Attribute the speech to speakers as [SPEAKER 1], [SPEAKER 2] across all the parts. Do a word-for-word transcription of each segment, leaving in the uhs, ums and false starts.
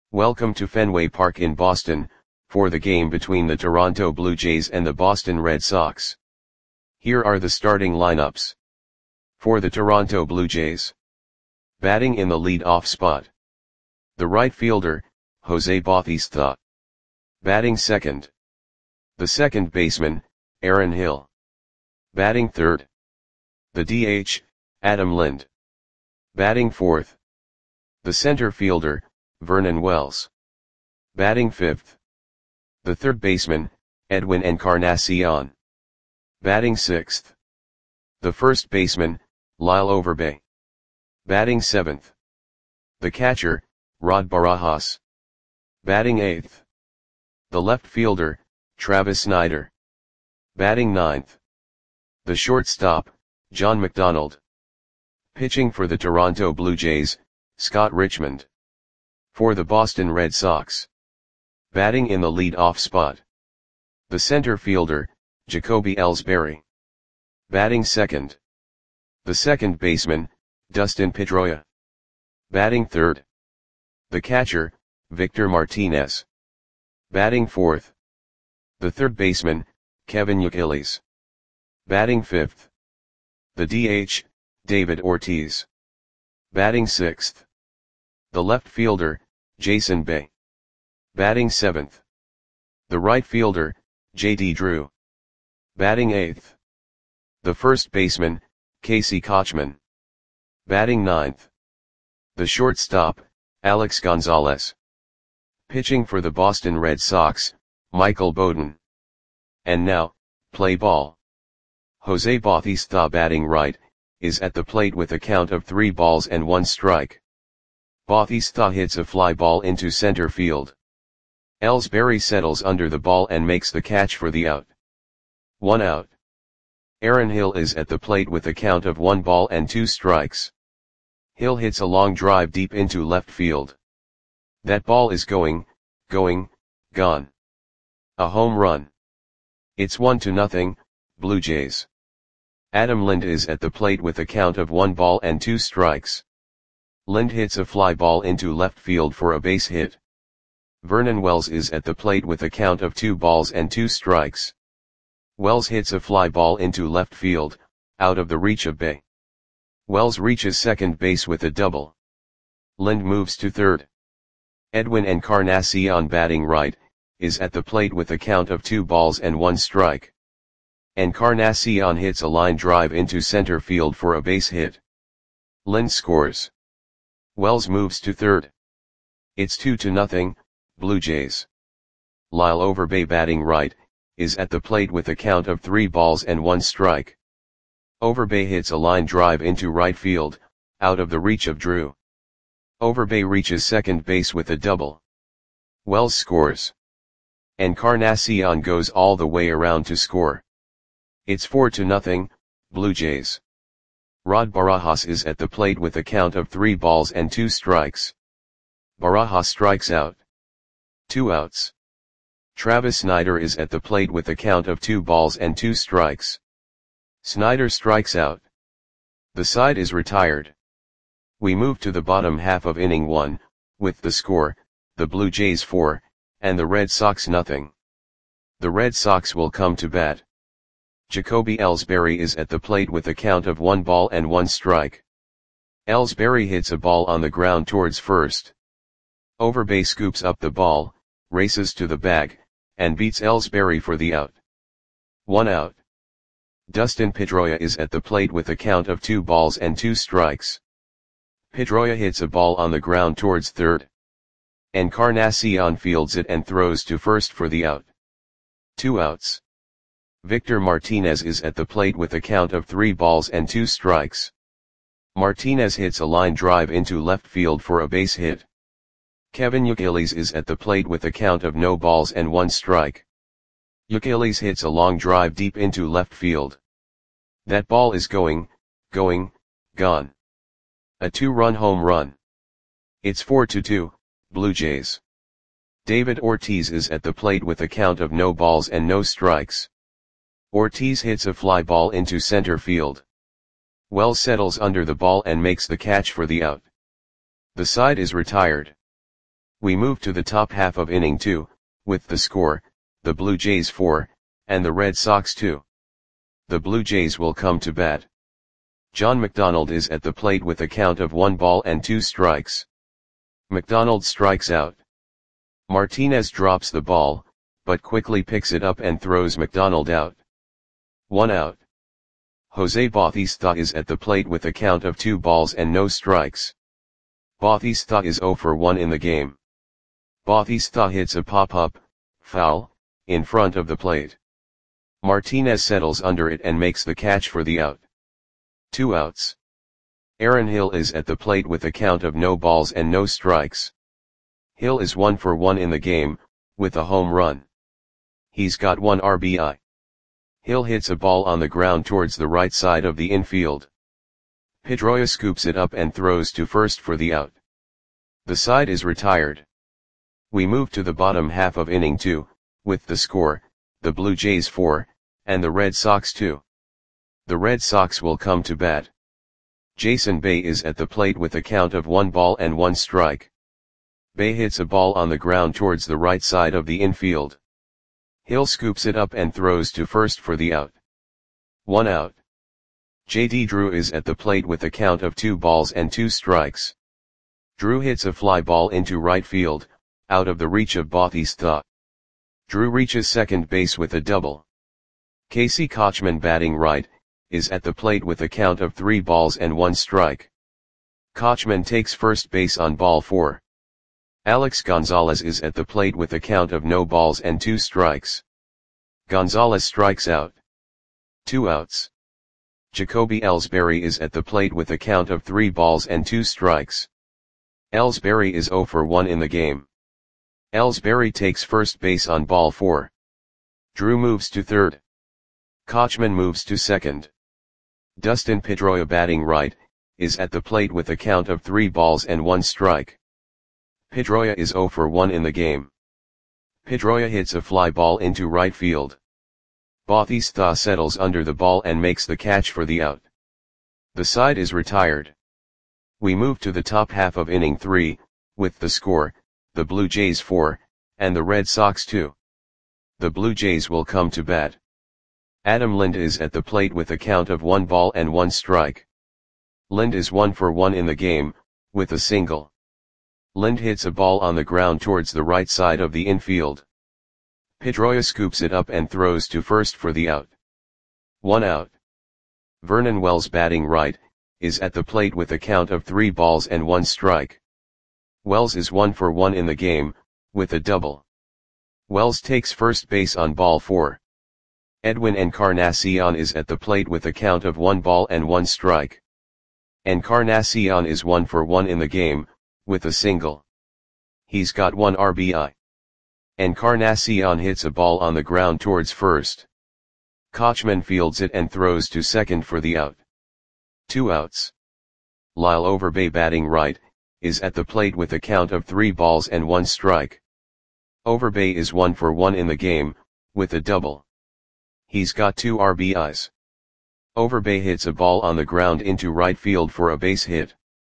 [SPEAKER 1] Welcome to Fenway Park in Boston, for the game between the Toronto Blue Jays and the Boston Red Sox. Here are the starting lineups. For the Toronto Blue Jays. Batting in the lead-off spot. The right fielder, Jose Bautista. Batting second. The second baseman, Aaron Hill. Batting third. The D H, Adam Lind. Batting fourth. The center fielder, Vernon Wells. Batting fifth. The third baseman, Edwin Encarnacion. Batting sixth. The first baseman, Lyle Overbay. Batting seventh. The catcher, Rod Barajas. Batting eighth. The left fielder, Travis Snider. Batting ninth. The shortstop, John McDonald. Pitching for the Toronto Blue Jays, Scott Richmond. For the Boston Red Sox. Batting in the lead-off spot. The center fielder, Jacoby Ellsbury. Batting second. The second baseman, Dustin Pedroia. Batting third. The catcher, Victor Martinez. Batting fourth. The third baseman, Kevin Youkilis. Batting fifth. The D H, David Ortiz. Batting sixth. The left fielder, Jason Bay. Batting seventh. The right fielder, J D Drew. Batting eighth. The first baseman, Casey Kotchman. Batting ninth. The shortstop, Alex Gonzalez. Pitching for the Boston Red Sox, Michael Bowden. And now, play ball. Jose Bautista, batting right, is at the plate with a count of three balls and one strike. Bautista hits a fly ball into center field. Ellsbury settles under the ball and makes the catch for the out. One out. Aaron Hill is at the plate with a count of one ball and two strikes. Hill hits a long drive deep into left field. That ball is going, going, gone. A home run. It's one to nothing, Blue Jays. Adam Lind is at the plate with a count of one ball and two strikes. Lind hits a fly ball into left field for a base hit. Vernon Wells is at the plate with a count of two balls and two strikes. Wells hits a fly ball into left field, out of the reach of Bay. Wells reaches second base with a double. Lind moves to third. Edwin Encarnacion, batting right, is at the plate with a count of two balls and one strike. Encarnacion hits a line drive into center field for a base hit. Lind scores. Wells moves to third. It's two to nothing, Blue Jays. Lyle Overbay, batting right, is at the plate with a count of three balls and one strike. Overbay hits a line drive into right field, out of the reach of Drew. Overbay reaches second base with a double. Wells scores. Encarnacion goes all the way around to score. It's four to nothing, Blue Jays. Rod Barajas is at the plate with a count of three balls and two strikes. Barajas strikes out. Two outs. Travis Snider is at the plate with a count of two balls and two strikes. Snider strikes out. The side is retired. We move to the bottom half of inning one, with the score, the Blue Jays four, and the Red Sox nothing. The Red Sox will come to bat. Jacoby Ellsbury is at the plate with a count of one ball and one strike. Ellsbury hits a ball on the ground towards first. Overbay scoops up the ball, races to the bag, and beats Ellsbury for the out. One out. Dustin Pedroia is at the plate with a count of two balls and two strikes. Pedroia hits a ball on the ground towards third. Encarnacion fields it and throws to first for the out. Two outs. Victor Martinez is at the plate with a count of three balls and two strikes. Martinez hits a line drive into left field for a base hit. Kevin Youkilis is at the plate with a count of no balls and one strike. Youkilis hits a long drive deep into left field. That ball is going, going, gone. A two-run home run. It's four to two, Blue Jays. David Ortiz is at the plate with a count of no balls and no strikes. Ortiz hits a fly ball into center field. Wells settles under the ball and makes the catch for the out. The side is retired. We move to the top half of inning two, with the score, the Blue Jays four, and the Red Sox two. The Blue Jays will come to bat. John McDonald is at the plate with a count of one ball and two strikes. McDonald strikes out. Martinez drops the ball, but quickly picks it up and throws McDonald out. One out. Jose Bautista is at the plate with a count of two balls and no strikes. Bautista is zero for one in the game. Bautista hits a pop-up, foul, in front of the plate. Martinez settles under it and makes the catch for the out. Two outs. Aaron Hill is at the plate with a count of no balls and no strikes. Hill is one for one in the game, with a home run. He's got one R B I. Hill hits a ball on the ground towards the right side of the infield. Pedroia scoops it up and throws to first for the out. The side is retired. We move to the bottom half of inning two, with the score, the Blue Jays four, and the Red Sox two. The Red Sox will come to bat. Jason Bay is at the plate with a count of one ball and one strike. Bay hits a ball on the ground towards the right side of the infield. Hill scoops it up and throws to first for the out. One out. J D Drew is at the plate with a count of two balls and two strikes. Drew hits a fly ball into right field, out of the reach of Bautista. Drew reaches second base with a double. Casey Kochman, batting right, is at the plate with a count of three balls and one strike. Kochman takes first base on ball four. Alex Gonzalez is at the plate with a count of no balls and two strikes. Gonzalez strikes out. Two outs. Jacoby Ellsbury is at the plate with a count of three balls and two strikes. Ellsbury is zero for one in the game. Ellsbury takes first base on ball four. Drew moves to third. Kochman moves to second. Dustin Pedroia, batting right, is at the plate with a count of three balls and one strike. Pedroia is zero for one in the game. Pedroia hits a fly ball into right field. Bautista settles under the ball and makes the catch for the out. The side is retired. We move to the top half of inning three, with the score, the Blue Jays four, and the Red Sox two. The Blue Jays will come to bat. Adam Lind is at the plate with a count of one ball and one strike. Lind is one for one in the game, with a single. Lind hits a ball on the ground towards the right side of the infield. Pedroia scoops it up and throws to first for the out. One out. Vernon Wells, batting right, is at the plate with a count of three balls and one strike. Wells is one for one in the game, with a double. Wells takes first base on ball four. Edwin Encarnacion is at the plate with a count of one ball and one strike. Encarnacion is one for one in the game, with a single. He's got one R B I. Encarnacion hits a ball on the ground towards first. Kochman fields it and throws to second for the out. Two outs. Lyle Overbay, batting right, is at the plate with a count of three balls and one strike. Overbay is one for one in the game, with a double. He's got two R B Is. Overbay hits a ball on the ground into right field for a base hit.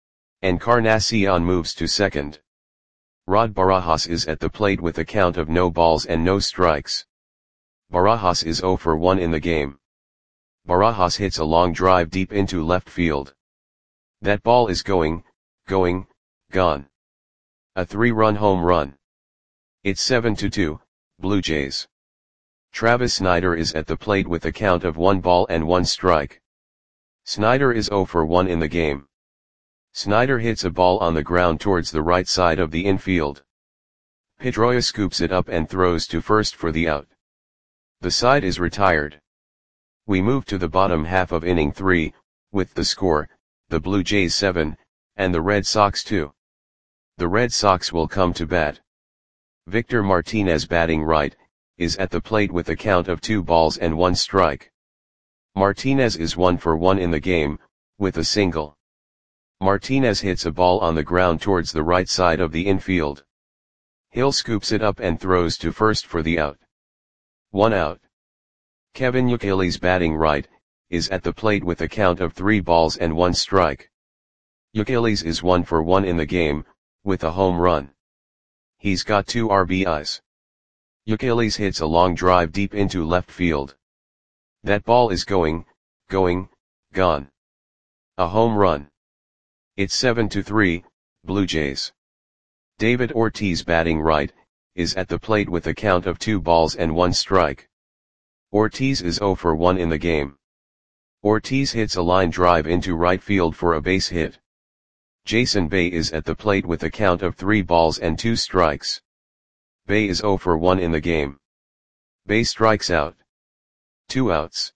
[SPEAKER 1] Encarnacion moves to second. Rod Barajas is at the plate with a count of no balls and no strikes. Barajas is zero for one in the game. Barajas hits a long drive deep into left field. That ball is going, going, gone. A three-run home run. It's seven to two, Blue Jays. Travis Snider is at the plate with a count of one ball and one strike. Snider is zero for one in the game. Snider hits a ball on the ground towards the right side of the infield. Pedroia scoops it up and throws to first for the out. The side is retired. We move to the bottom half of inning three, with the score, the Blue Jays seven, and the Red Sox two. The Red Sox will come to bat. Victor Martinez, batting right, is at the plate with a count of two balls and one strike. Martinez is one for one in the game, with a single. Martinez hits a ball on the ground towards the right side of the infield. Hill scoops it up and throws to first for the out. One out. Kevin Youkilis, batting right, is at the plate with a count of three balls and one strike. Youkilis is one for one in the game, with a home run. He's got two R B Is. Youkilis hits a long drive deep into left field. That ball is going, going, gone. A home run. It's seven to three, Blue Jays. David Ortiz, batting right, is at the plate with a count of two balls and one strike. Ortiz is zero for one in the game. Ortiz hits a line drive into right field for a base hit. Jason Bay is at the plate with a count of three balls and two strikes. Bay is zero for one in the game. Bay strikes out. Two outs.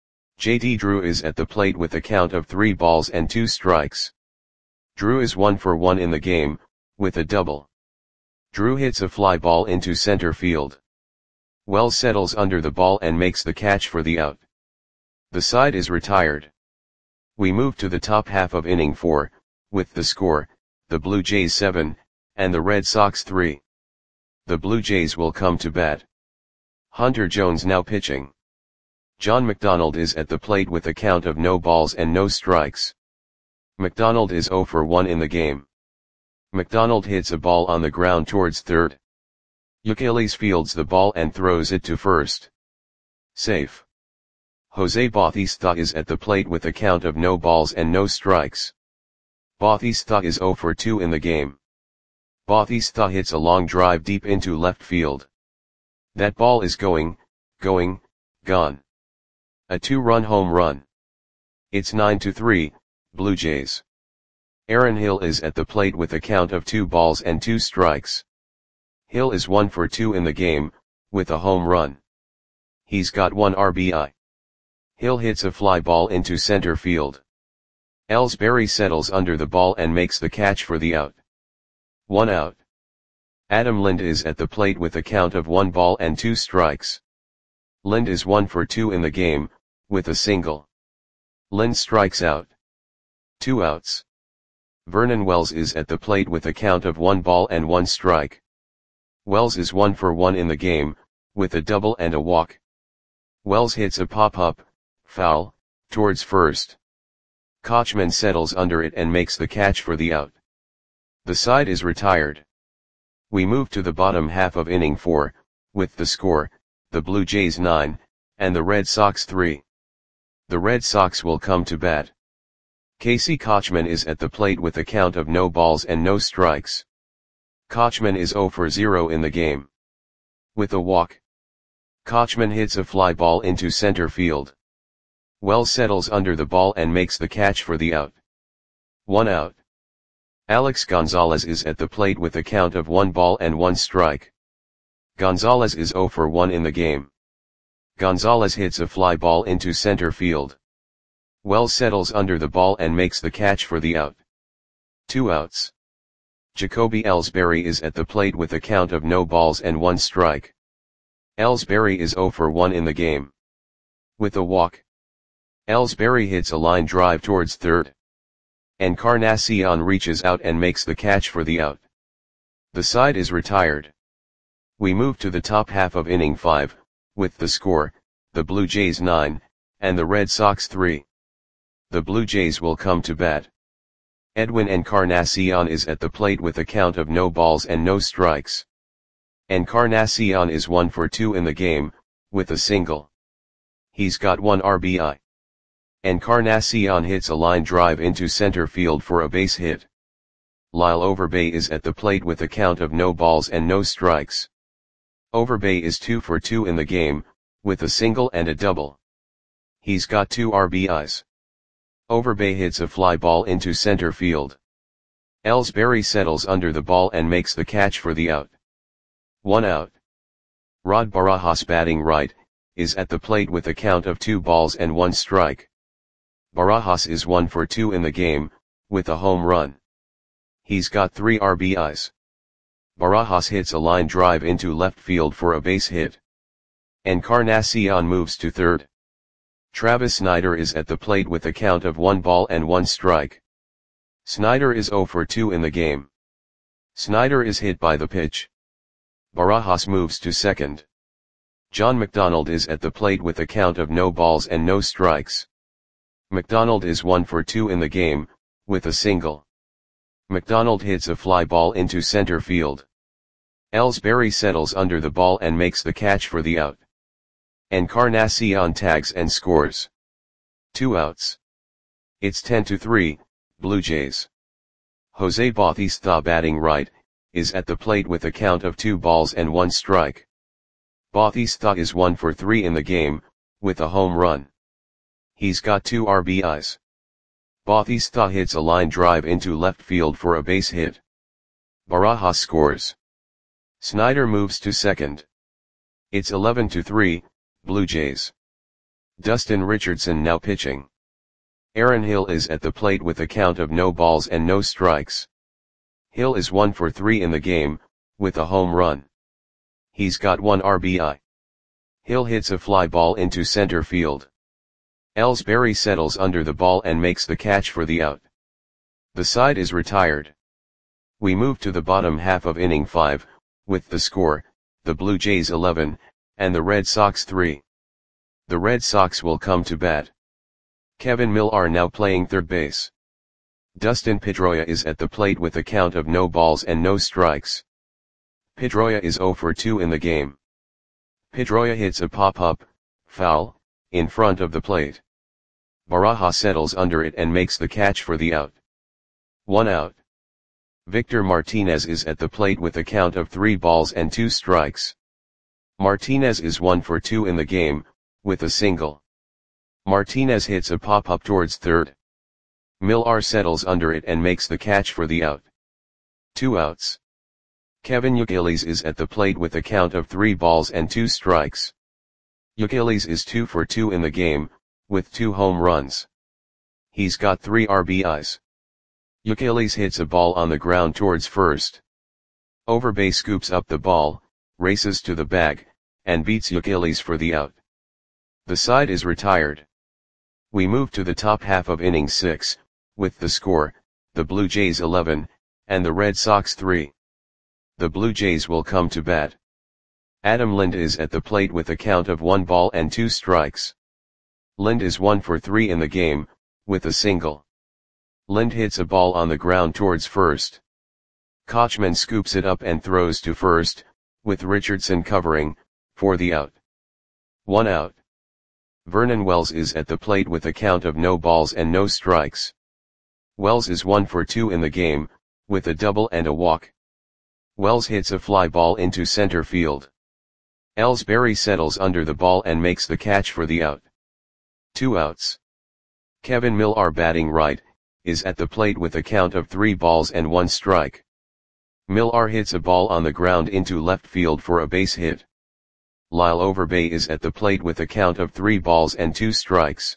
[SPEAKER 1] J D Drew is at the plate with a count of three balls and two strikes. Drew is one for one in the game, with a double. Drew hits a fly ball into center field. Wells settles under the ball and makes the catch for the out. The side is retired. We move to the top half of inning four, with the score, the Blue Jays seven, and the Red Sox three. The Blue Jays will come to bat. Hunter Jones now pitching. John McDonald is at the plate with a count of no balls and no strikes. McDonald is zero for one in the game. McDonald hits a ball on the ground towards third. Youkilis fields the ball and throws it to first. Safe. Jose Bautista is at the plate with a count of no balls and no strikes. Bautista is zero for two in the game. Bautista hits a long drive deep into left field. That ball is going, going, gone. A two-run home run. It's nine to three, Blue Jays. Aaron Hill is at the plate with a count of two balls and two strikes. Hill is one for two in the game, with a home run. He's got one R B I. Hill hits a fly ball into center field. Ellsbury settles under the ball and makes the catch for the out. One out. Adam Lind is at the plate with a count of one ball and two strikes. Lind is one for two in the game, with a single. Lind strikes out. Two outs. Vernon Wells is at the plate with a count of one ball and one strike. Wells is one for one in the game, with a double and a walk. Wells hits a pop-up, foul, towards first. Kochman settles under it and makes the catch for the out. The side is retired. We move to the bottom half of inning four, with the score, the Blue Jays nine, and the Red Sox three. The Red Sox will come to bat. Casey Kochman is at the plate with a count of no balls and no strikes. Kochman is zero for zero in the game. With a walk. Kochman hits a fly ball into center field. Wells settles under the ball and makes the catch for the out. One out. Alex Gonzalez is at the plate with a count of one ball and one strike. Gonzalez is zero for one in the game. Gonzalez hits a fly ball into center field. Wells settles under the ball and makes the catch for the out. Two outs. Jacoby Ellsbury is at the plate with a count of no balls and one strike. Ellsbury is zero for one in the game. With a walk. Ellsbury hits a line drive towards third. Encarnacion reaches out and makes the catch for the out. The side is retired. We move to the top half of inning five, with the score, the Blue Jays nine, and the Red Sox three. The Blue Jays will come to bat. Edwin Encarnacion is at the plate with a count of no balls and no strikes. Encarnacion is one for two in the game, with a single. He's got one R B I. Encarnacion hits a line drive into center field for a base hit. Lyle Overbay is at the plate with a count of no balls and no strikes. Overbay is two for two in the game, with a single and a double. He's got two R B Is. Overbay hits a fly ball into center field. Ellsbury settles under the ball and makes the catch for the out. One out. Rod Barajas, batting right, is at the plate with a count of two balls and one strike. Barajas is one for two in the game, with a home run. He's got three R B Is. Barajas hits a line drive into left field for a base hit. Encarnacion moves to third. Travis Snider is at the plate with a count of one ball and one strike. Snider is zero for two in the game. Snider is hit by the pitch. Barajas moves to second. John McDonald is at the plate with a count of no balls and no strikes. McDonald is one for two in the game, with a single. McDonald hits a fly ball into center field. Ellsbury settles under the ball and makes the catch for the out. Encarnacion tags and scores. Two outs. It's ten to three, Blue Jays. Jose Bautista, batting right, is at the plate with a count of two balls and one strike. Bautista is one for three in the game, with a home run. He's got two R B Is. Bautista hits a line drive into left field for a base hit. Barajas scores. Snyder moves to second. It's eleven to three, Blue Jays. Dustin Richardson now pitching. Aaron Hill is at the plate with a count of no balls and no strikes. Hill is one for three in the game, with a home run. He's got one R B I. Hill hits a fly ball into center field. Ellsbury settles under the ball and makes the catch for the out. The side is retired. We move to the bottom half of inning five, with the score, the Blue Jays eleven, and the Red Sox three. The Red Sox will come to bat. Kevin Millar now playing third base. Dustin Pedroia is at the plate with a count of no balls and no strikes. Pedroia is zero for two in the game. Pedroia hits a pop-up, foul, in front of the plate. Barajas settles under it and makes the catch for the out. One out. Victor Martinez is at the plate with a count of three balls and two strikes. Martinez is one for two in the game, with a single. Martinez hits a pop-up towards third. Millar settles under it and makes the catch for the out. Two outs. Kevin Youkilis is at the plate with a count of three balls and two strikes. Youkilis is two for two in the game, with two home runs. He's got three R B Is. Youkilis hits a ball on the ground towards first. Overbay scoops up the ball, races to the bag, and beats Youkilis for the out. The side is retired. We move to the top half of inning six, with the score, the Blue Jays eleven, and the Red Sox three. The Blue Jays will come to bat. Adam Lind is at the plate with a count of one ball and two strikes. Lind is one for three in the game, with a single. Lind hits a ball on the ground towards first. Kochman scoops it up and throws to first, with Richardson covering, for the out. One out. Vernon Wells is at the plate with a count of no balls and no strikes. Wells is one for two in the game, with a double and a walk. Wells hits a fly ball into center field. Ellsbury settles under the ball and makes the catch for the out. Two outs. Kevin Millar, batting right, is at the plate with a count of three balls and one strike. Millar hits a ball on the ground into left field for a base hit. Lyle Overbay is at the plate with a count of three balls and two strikes.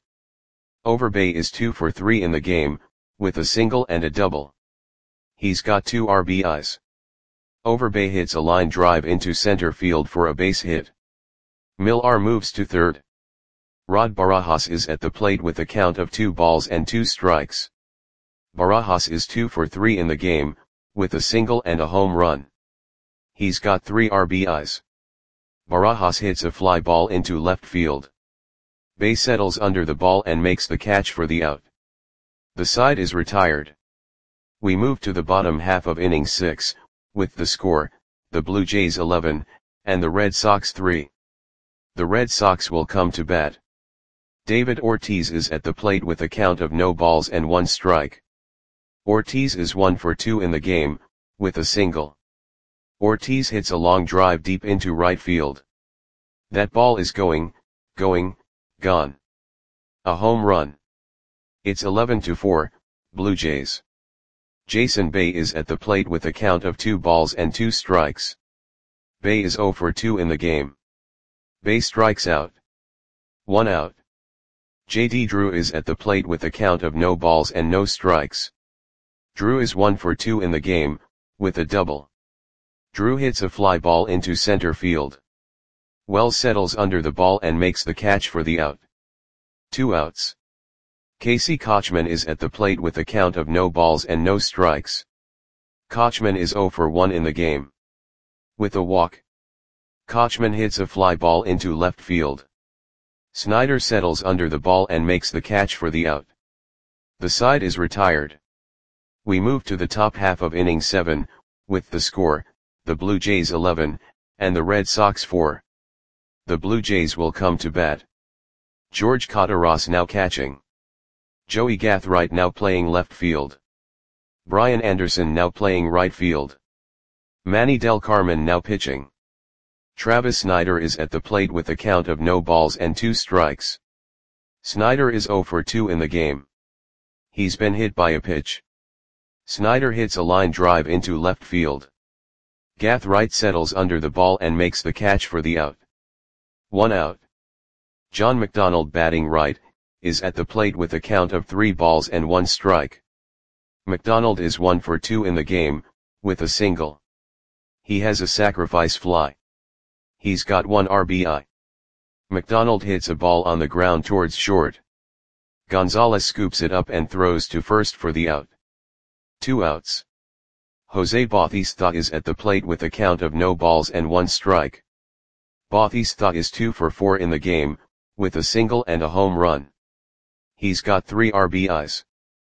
[SPEAKER 1] Overbay is two for three in the game, with a single and a double. He's got two R B Is. Overbay hits a line drive into center field for a base hit. Millar moves to third. Rod Barajas is at the plate with a count of two balls and two strikes. Barajas is two for three in the game, with a single and a home run. He's got three R B Is. Barajas hits a fly ball into left field. Bay settles under the ball and makes the catch for the out. The side is retired. We move to the bottom half of inning six, with the score, the Blue Jays eleven, and the Red Sox three. The Red Sox will come to bat. David Ortiz is at the plate with a count of no balls and one strike. Ortiz is one for two in the game, with a single. Ortiz hits a long drive deep into right field. That ball is going, going, gone. A home run. It's eleven to four, Blue Jays. Jason Bay is at the plate with a count of two balls and two strikes. Bay is zero for two in the game. Bay strikes out. One out. J D Drew is at the plate with a count of no balls and no strikes. Drew is one for two in the game, with a double. Drew hits a fly ball into center field. Wells settles under the ball and makes the catch for the out. Two outs. Casey Kochman is at the plate with a count of no balls and no strikes. Kochman is zero for one in the game. With a walk. Kochman hits a fly ball into left field. Snyder settles under the ball and makes the catch for the out. The side is retired. We move to the top half of inning seven, with the score, the Blue Jays eleven, and the Red Sox four. The Blue Jays will come to bat. George Kottaras now catching. Joey Gathright now playing left field. Brian Anderson now playing right field. Manny Del Carmen now pitching. Travis Snider is at the plate with a count of no balls and two strikes. Snider is oh for two in the game. He's been hit by a pitch. Snider hits a line drive into left field. Gathright settles under the ball and makes the catch for the out. One out. John McDonald batting right, is at the plate with a count of three balls and one strike. McDonald is one for two in the game, with a single. He has a sacrifice fly. He's got one R B I. McDonald hits a ball on the ground towards short. Gonzalez scoops it up and throws to first for the out. Two outs. Jose Bautista is at the plate with a count of no balls and one strike. Bautista is two for four in the game, with a single and a home run. He's got three R B Is.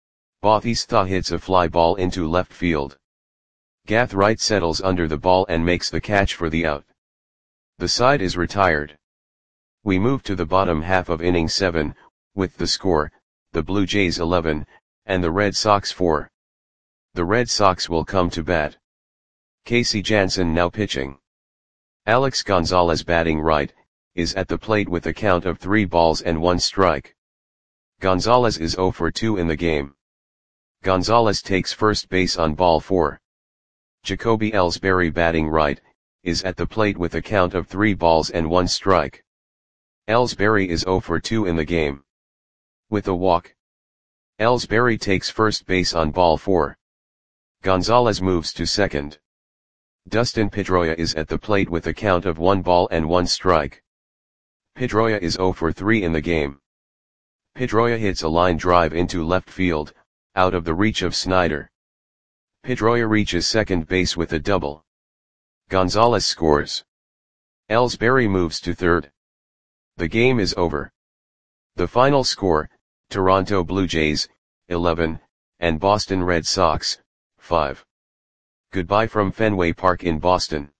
[SPEAKER 1] Bautista hits a fly ball into left field. Gathright settles under the ball and makes the catch for the out. The side is retired. We move to the bottom half of inning seven, with the score, the Blue Jays eleven, and the Red Sox four. The Red Sox will come to bat. Casey Janssen now pitching. Alex Gonzalez batting right, is at the plate with a count of three balls and one strike. Gonzalez is oh for two in the game. Gonzalez takes first base on ball four. Jacoby Ellsbury batting right, is at the plate with a count of three balls and one strike. Ellsbury is oh for two in the game. With a walk. Ellsbury takes first base on ball four. Gonzalez moves to second. Dustin Pedroia is at the plate with a count of one ball and one strike. Pedroia is oh for three in the game. Pedroia hits a line drive into left field, out of the reach of Snider. Pedroia reaches second base with a double. Gonzalez scores. Ellsbury moves to third. The game is over. The final score, Toronto Blue Jays, eleven, and Boston Red Sox, five. Goodbye from Fenway Park in Boston.